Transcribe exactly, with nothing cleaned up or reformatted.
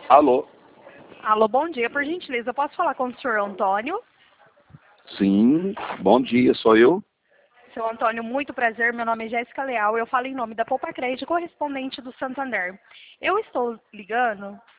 Alô? Alô, bom dia. Por gentileza, eu posso falar com o senhor Antônio? Sim, bom dia, sou eu. Seu Antônio, muito prazer. Meu nome é Jéssica Leal. Eu falo em nome da Poupa Crédito, correspondente do Santander. Eu estou ligando